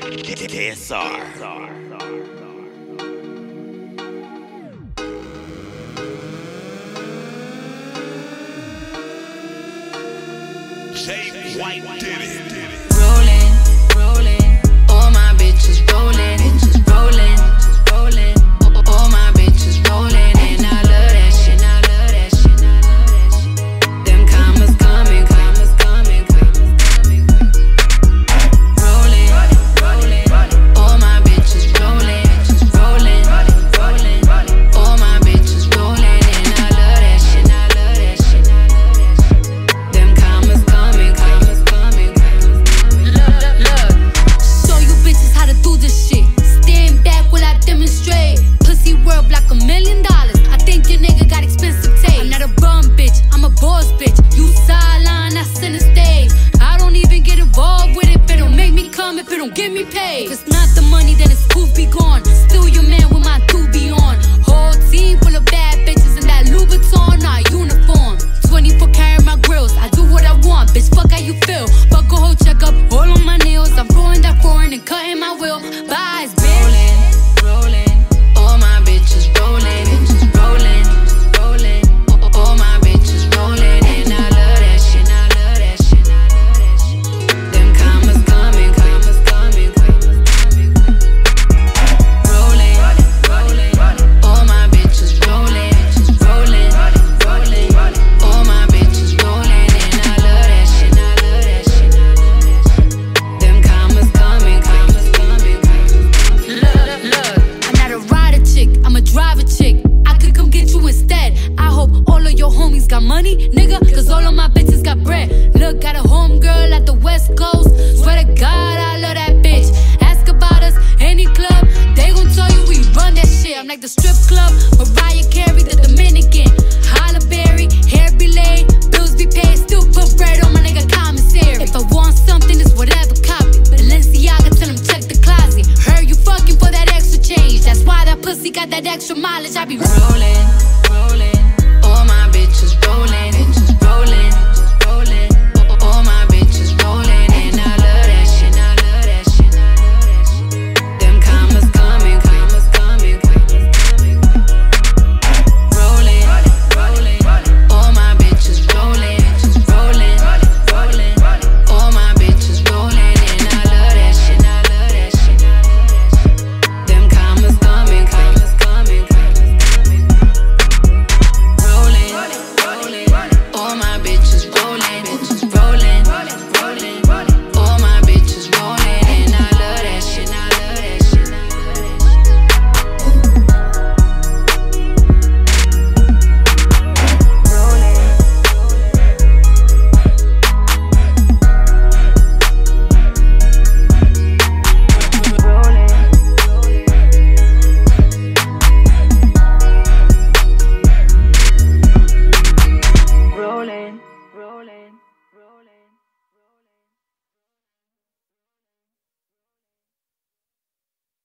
KSR. Jay White did it. Rolling, all my bitches rolling, rolling. All my bitches rolling, and I love that shit. Them commas coming. Rolling, all my bitches rolling. All my bitches rolling, and I love that shit. Them commas coming. Look, show you bitches how to do this shit. Stand back while I demonstrate. Pussy worth like $1 million. I think your nigga got expensive taste. I'm not a bum bitch, I'm a boss bitch. You sideline, I center stage. I don't even get involved with it if it don't make me come, if it don't get me paid.